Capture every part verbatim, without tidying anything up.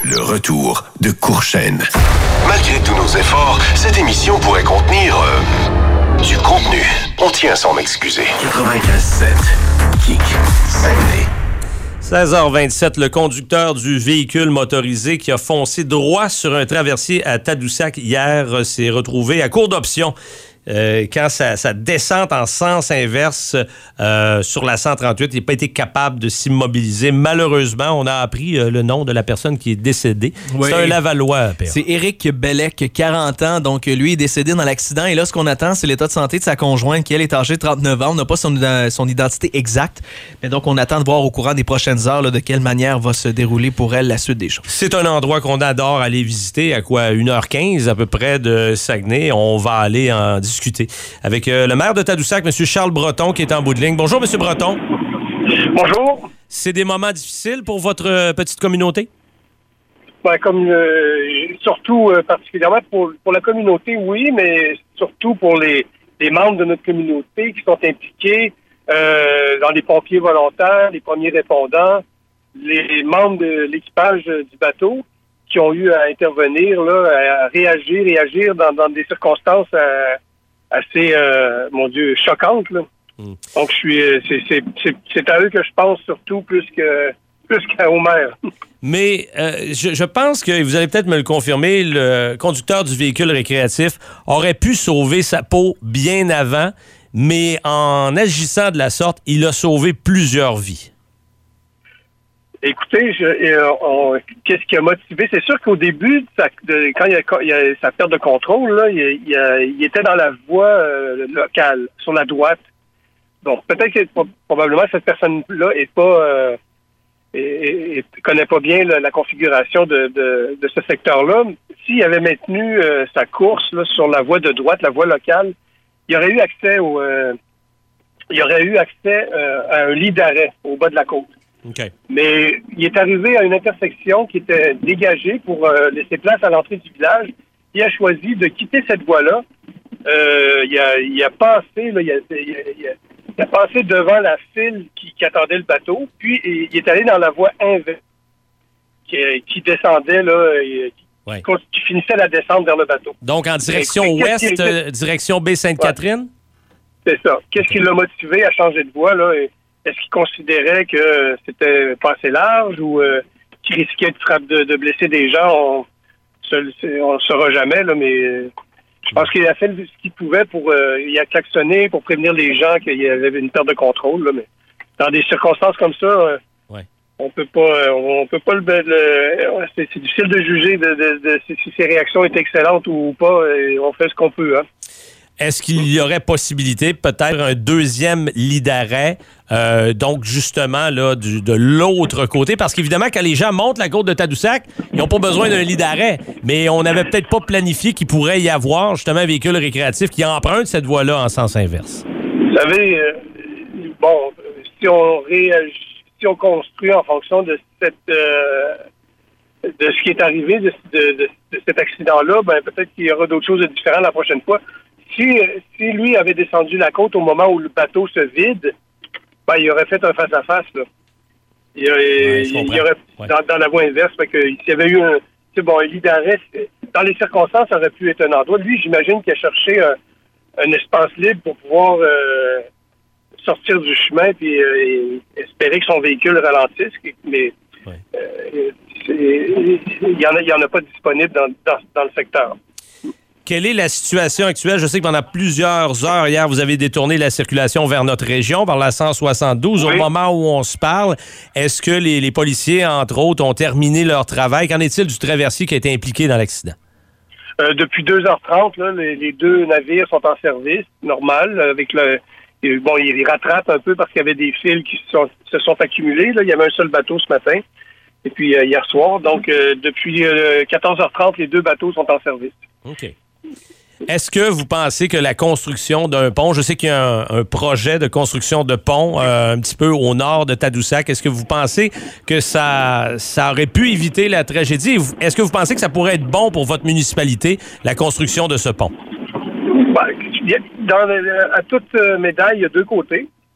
Le retour de Courchaine. Malgré tous nos efforts, cette émission pourrait contenir euh, du contenu. On tient à s'en excuser. quatre-vingt-quinze sept Kick Saguenay. seize heures vingt-sept, le conducteur du véhicule motorisé qui a foncé droit sur un traversier à Tadoussac hier s'est retrouvé à court d'options. Euh, quand sa, sa descente en sens inverse euh, sur la cent trente-huit, il n'a pas été capable de s'immobiliser. Malheureusement, on a appris euh, le nom de la personne qui est décédée. Oui. C'est un Lavallois. Père. C'est Éric Bellec, quarante ans. Donc, lui est décédé dans l'accident. Et là, ce qu'on attend, c'est l'état de santé de sa conjointe, qui, elle, est âgée de trente-neuf ans. On n'a pas son, son identité exacte. Mais donc, on attend de voir au courant des prochaines heures là, de quelle manière va se dérouler pour elle la suite des choses. C'est un endroit qu'on adore aller visiter. À quoi? une heure quinze à peu près de Saguenay. On va aller en discuter avec euh, le maire de Tadoussac, M. Charles Breton, qui est en bout de ligne. Bonjour, M. Breton. Bonjour. C'est des moments difficiles pour votre euh, petite communauté? Ben, comme, euh, surtout, euh, particulièrement pour, pour la communauté, oui, mais surtout pour les, les membres de notre communauté qui sont impliqués euh, dans les pompiers volontaires, les premiers répondants, les membres de l'équipage du bateau qui ont eu à intervenir, là, à réagir, réagir dans, dans des circonstances à, assez, euh, mon Dieu, choquante, là. Mm. Donc, je suis, c'est, c'est, c'est, c'est à eux que je pense surtout plus que plus qu'à Homer. Mais euh, je, je pense que, vous allez peut-être me le confirmer, le conducteur du véhicule récréatif aurait pu sauver sa peau bien avant, mais en agissant de la sorte, il a sauvé plusieurs vies. Écoutez, je, euh, on, qu'est-ce qui a motivé? C'est sûr qu'au début, de sa, de, quand, il y a, quand il y a sa perte de contrôle, là, il, il, a, il était dans la voie euh, locale, sur la droite. Donc, peut-être que probablement cette personne-là est pas euh, et, et connaît pas bien là, la configuration de, de, de ce secteur-là. S'il avait maintenu euh, sa course là, sur la voie de droite, la voie locale, il aurait eu accès au euh, il aurait eu accès euh, à un lit d'arrêt au bas de la côte. Okay. Mais il est arrivé à une intersection qui était dégagée pour euh, laisser place à l'entrée du village. Il a choisi de quitter cette voie-là. Euh, il, a, il a passé, là, il, a, il, a, il, a, il a passé devant la file qui, qui attendait le bateau, puis il, il est allé dans la voie inverse qui, qui descendait là, et, ouais. qui, qui finissait la descente vers le bateau. Donc en direction et, ouest, euh, direction Baie-Sainte-Catherine? Ouais. C'est ça. Qu'est-ce qui l'a motivé à changer de voie là? Et, est-ce qu'il considérait que c'était pas assez large ou euh, qu'il risquait de, frappe, de, de blesser des gens? On ne le saura jamais, là, mais euh, je pense qu'il a fait ce qu'il pouvait pour... Euh, il a klaxonné pour prévenir les gens qu'il y avait une perte de contrôle. Là, mais dans des circonstances comme ça, euh, ouais. on peut pas... Euh, on peut pas le... le c'est, c'est difficile de juger de, de, de, si, si ses réactions étaient excellentes ou pas. Et on fait ce qu'on peut, hein. Est-ce qu'il y aurait possibilité, peut-être un deuxième lit d'arrêt, euh, donc justement là du, de l'autre côté? Parce qu'évidemment, quand les gens montent la côte de Tadoussac, ils n'ont pas besoin d'un lit d'arrêt. Mais on n'avait peut-être pas planifié qu'il pourrait y avoir justement un véhicule récréatif qui emprunte cette voie-là en sens inverse. Vous savez, euh, bon, si on réagit, si on construit en fonction de cette euh, de ce qui est arrivé, de, de, de, de cet accident-là, ben peut-être qu'il y aura d'autres choses de différentes la prochaine fois. Si, si lui avait descendu la côte au moment où le bateau se vide, ben, il aurait fait un face-à-face, là. Il, ouais, il, il aurait, ouais. dans, dans la voie inverse, fait que s'il y avait eu un, c'est bon, un lit d'arrêt, dans les circonstances, ça aurait pu être un endroit. Lui, j'imagine qu'il a cherché un, un espace libre pour pouvoir euh, sortir du chemin puis euh, et espérer que son véhicule ralentisse, mais ouais. euh, il n'y en, en a pas disponible dans, dans, dans le secteur. Quelle est la situation actuelle? Je sais que pendant plusieurs heures, hier, vous avez détourné la circulation vers notre région, par la cent soixante-douze. Oui. Au moment où on se parle, est-ce que les, les policiers, entre autres, ont terminé leur travail? Qu'en est-il du traversier qui a été impliqué dans l'accident? Euh, depuis deux heures trente, là, les, les deux navires sont en service, normal, avec le... Bon, ils rattrapent un peu parce qu'il y avait des fils qui se sont, se sont accumulés. Là. Il y avait un seul bateau ce matin, et puis euh, hier soir. Donc, euh, depuis euh, quatorze heures trente, les deux bateaux sont en service. OK. Est-ce que vous pensez que la construction d'un pont, je sais qu'il y a un, un projet de construction de pont euh, un petit peu au nord de Tadoussac, est-ce que vous pensez que ça, ça aurait pu éviter la tragédie? Est-ce que vous pensez que ça pourrait être bon pour votre municipalité, la construction de ce pont? Dans, à toute médaille, il y a deux côtés.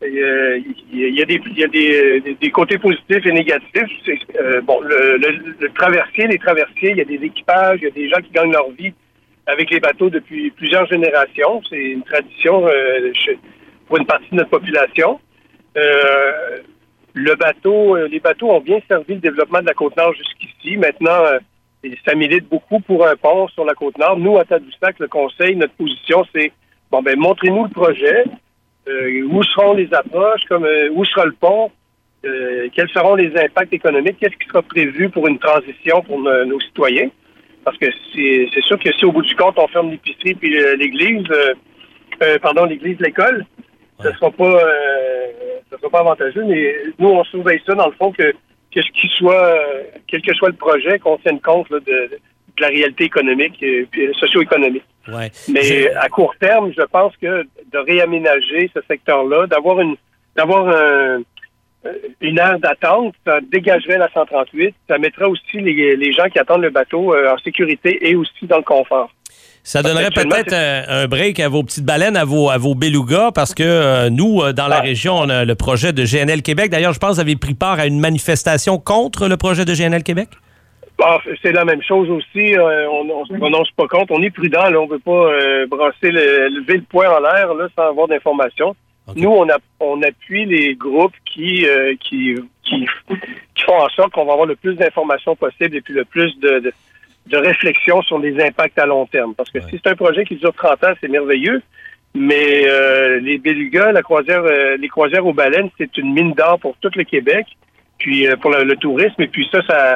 Euh, il y a, des, il y a des, des, des côtés positifs et négatifs. C'est, euh, bon, le, le, le traversier, les traversiers, il y a des équipages, il y a des gens qui gagnent leur vie avec les bateaux depuis plusieurs générations. C'est une tradition euh, chez, pour une partie de notre population. Euh, le bateau, les bateaux ont bien servi le développement de la Côte-Nord jusqu'ici. Maintenant, euh, ça milite beaucoup pour un pont sur la Côte-Nord. Nous, à Tadoussac, le conseil, notre position, c'est bon, ben, montrez-nous le projet. Euh, où seront les approches, comme euh, où sera le pont, euh, quels seront les impacts économiques, qu'est-ce qui sera prévu pour une transition pour nos, nos citoyens. Parce que c'est, c'est sûr que si au bout du compte, on ferme l'épicerie puis euh, l'église, euh, euh, pardon, l'église, l'école, ouais. ce sera pas euh, ce sera pas avantageux, mais nous, on surveille ça dans le fond que, que ce qui soit, euh, quel que soit le projet, qu'on tienne compte là, de, de la réalité économique et puis socio-économique. Ouais. Mais J'ai... à court terme, je pense que de réaménager ce secteur-là, d'avoir une d'avoir un, une aire d'attente, ça dégagerait la cent trente-huit, ça mettrait aussi les, les gens qui attendent le bateau euh, en sécurité et aussi dans le confort. Ça donnerait peut-être un, un break à vos petites baleines, à vos, à vos belugas, parce que euh, nous, dans la ah. région, on a le projet de G N L Québec. D'ailleurs, je pense que vous avez pris part à une manifestation contre le projet de G N L Québec? Bon, c'est la même chose aussi. Euh, on ne se prononce pas contre. On est prudent. Là, on ne veut pas euh, brasser, le, lever le poing en l'air là, sans avoir d'informations. Okay. Nous, on, a, on appuie les groupes qui, euh, qui, qui, qui font en sorte qu'on va avoir le plus d'informations possible et puis le plus de, de, de réflexion sur les impacts à long terme. Parce que ouais. si c'est un projet qui dure trente ans, c'est merveilleux. Mais euh, les belugas, la croisière, euh, les croisières aux baleines, c'est une mine d'or pour tout le Québec, puis euh, pour le, le tourisme. Et puis ça, ça...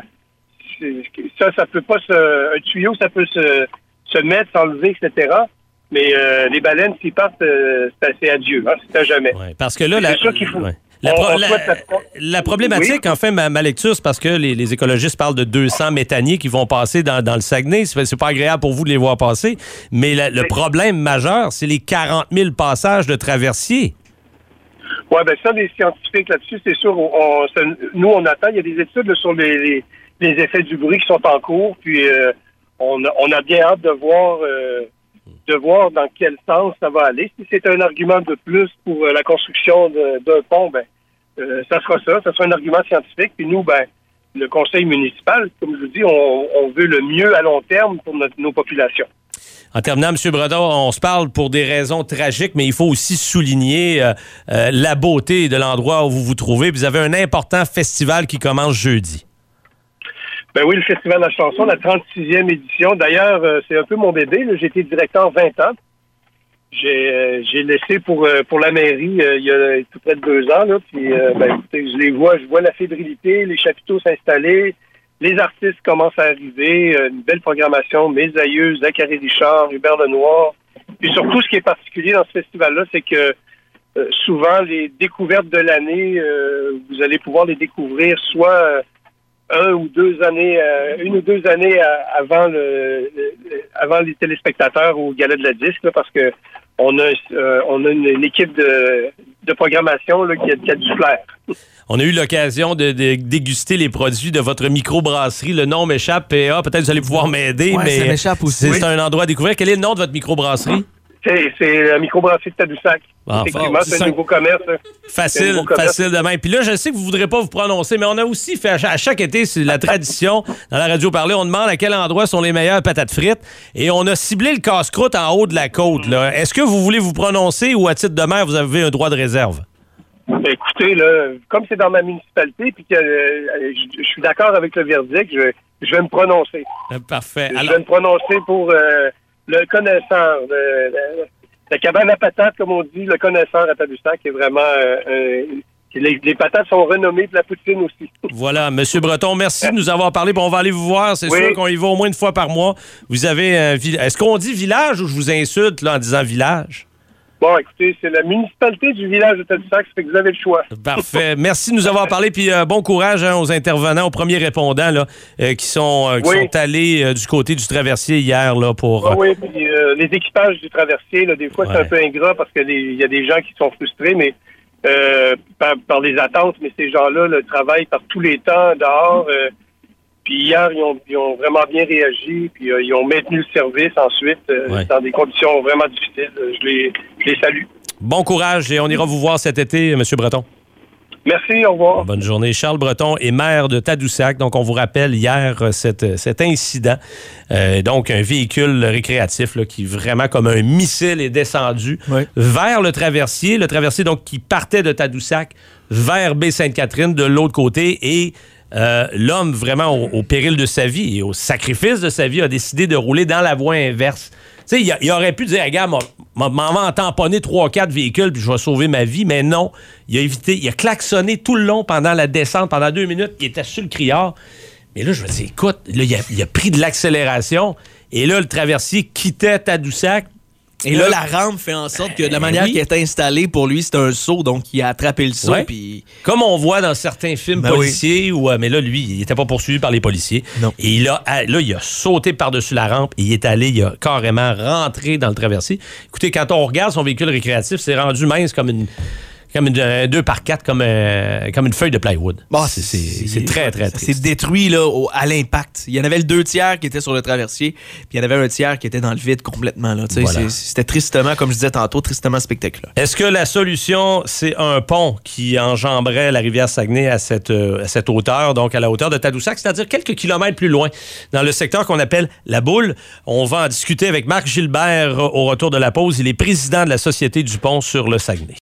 Ça, ça peut pas se... Un tuyau, ça peut se, se mettre, s'enlever, et cetera. Mais euh, les baleines, s'ils partent, euh, c'est assez adieu. Hein, c'est à jamais. Ouais, parce que là... C'est la... sûr qu'il faut... Ouais. La, pro- on, on la, la... la problématique, oui. en fait, ma, ma lecture, c'est parce que les, les écologistes parlent de deux cents méthaniers qui vont passer dans, dans le Saguenay. C'est, c'est pas agréable pour vous de les voir passer. Mais la, le oui. problème majeur, c'est les quarante mille passages de traversiers. Oui, bien ça, les scientifiques là-dessus, c'est sûr. On, on, ça, nous, on attend. Il y a des études là, sur les... les les effets du bruit qui sont en cours, puis euh, on, a, on a bien hâte de voir euh, de voir dans quel sens ça va aller. Si c'est un argument de plus pour euh, la construction de, d'un pont, ben euh, ça sera ça, ça sera un argument scientifique, puis nous, ben le conseil municipal, comme je vous dis, on, on veut le mieux à long terme pour notre, nos populations. En terminant, M. Bredon, on se parle pour des raisons tragiques, mais il faut aussi souligner euh, euh, la beauté de l'endroit où vous vous trouvez. Vous avez un important festival qui commence jeudi. Ben oui, le Festival de la chanson, la trente-sixième édition. D'ailleurs, euh, c'est un peu mon bébé. Là. J'ai été directeur vingt ans. J'ai, euh, j'ai laissé pour euh, pour la mairie euh, il y a tout près de deux ans. Là, puis, euh, ben, écoutez, je les vois, je vois la fébrilité, les chapiteaux s'installer, les artistes commencent à arriver, euh, une belle programmation, Mes aïeux, Zachary Richard, Hubert Lenoir. Puis surtout, ce qui est particulier dans ce festival-là, c'est que euh, souvent, les découvertes de l'année, euh, vous allez pouvoir les découvrir soit... Euh, un ou deux années, euh, une ou deux années à, avant le, le avant les téléspectateurs au Gala de la Disque, là, parce que on a euh, on a une, une équipe de, de programmation là, qui, a, qui a du flair. On a eu l'occasion de, de déguster les produits de votre microbrasserie. Le nom m'échappe, P A. Peut-être que vous allez pouvoir m'aider, ouais, mais ça m'échappe aussi. C'est, c'est un endroit à découvrir. Quel est le nom de votre microbrasserie? C'est, c'est la microbrasserie de Tadoussac. Ah, Effectivement, c'est, c'est un nouveau commerce. Facile, nouveau commerce. facile de même. Puis là, je sais que vous ne voudrez pas vous prononcer, mais on a aussi fait à chaque été, c'est la tradition, dans la radio parler, on demande à quel endroit sont les meilleures patates frites. Et on a ciblé le casse-croûte en haut de la côte. Là. Est-ce que vous voulez vous prononcer ou à titre de maire, vous avez un droit de réserve? Ben, écoutez, là, comme c'est dans ma municipalité, puis que euh, je, je suis d'accord avec le verdict, je, je vais me prononcer. Parfait. Je Alors... vais me prononcer pour euh, le connaisseur, le, le, la cabane à patates, comme on dit, le connaisseur à Tadoussac, qui est vraiment... Euh, euh, les, les patates sont renommées pour la poutine aussi. Voilà. Monsieur Breton, merci de nous avoir parlé. Bon, on va aller vous voir. C'est oui. sûr qu'on y va au moins une fois par mois. Vous avez un village. Est-ce qu'on dit village ou je vous insulte là, en disant village? Bon, écoutez, c'est la municipalité du village de Tadoussac, ça fait que vous avez le choix. Parfait. Merci de nous avoir parlé, puis euh, bon courage hein, aux intervenants, aux premiers répondants là, euh, qui, sont, euh, qui oui. sont allés euh, du côté du traversier hier là, pour... Ah, oui, puis euh, les équipages du traversier, là, des fois, ouais. c'est un peu ingrat parce qu'il y a des gens qui sont frustrés, mais euh, par, par les attentes, mais ces gens-là le travaillent par tous les temps dehors. Euh, Puis hier, ils ont, ils ont vraiment bien réagi, puis euh, ils ont maintenu le service ensuite euh, ouais. dans des conditions vraiment difficiles. Je les, je les salue. Bon courage et on ira vous voir cet été, M. Breton. Merci, au revoir. Bonne journée. Charles Breton est maire de Tadoussac. Donc, on vous rappelle hier cette, cet incident. Euh, donc, un véhicule récréatif là, qui, vraiment comme un missile, est descendu oui. vers le traversier. Le traversier, donc, qui partait de Tadoussac vers Baie-Sainte-Catherine de l'autre côté. Et euh, l'homme, vraiment au, au péril de sa vie et au sacrifice de sa vie, a décidé de rouler dans la voie inverse. Tu sais, il, il aurait pu dire, regarde, m'en va tamponner trois quatre véhicules puis je vais sauver ma vie, mais non. Il a évité, il a klaxonné tout le long pendant la descente, pendant deux minutes, il était sur le criard. Mais là, je me dis, écoute, là, il a, il a pris de l'accélération et là, le traversier quittait Tadoussac. Et là, là, la rampe fait en sorte que de la manière oui. qui est installée, pour lui, c'est un saut, donc il a attrapé le saut. Ouais. Puis... Comme on voit dans certains films ben policiers, oui. où, mais là, lui, il n'était pas poursuivi par les policiers. Non. Et il a, là, il a sauté par-dessus la rampe et il est allé, il a carrément rentré dans le traversier. Écoutez, quand on regarde son véhicule récréatif, c'est rendu mince comme une... Comme une un deux par quatre, comme, euh, comme une feuille de plywood. Bon, c'est, c'est, c'est, c'est très, très triste. C'est détruit là, au, à l'impact. Il y en avait le deux tiers qui était sur le traversier, puis il y en avait un tiers qui était dans le vide complètement. Là. Voilà. C'est, c'était tristement, comme je disais tantôt, tristement spectaculaire. Est-ce que la solution, c'est un pont qui enjamberait la rivière Saguenay à cette, euh, à cette hauteur, donc à la hauteur de Tadoussac, c'est-à-dire quelques kilomètres plus loin, dans le secteur qu'on appelle la Boule? On va en discuter avec Marc Gilbert au retour de la pause. Il est président de la Société du pont sur le Saguenay.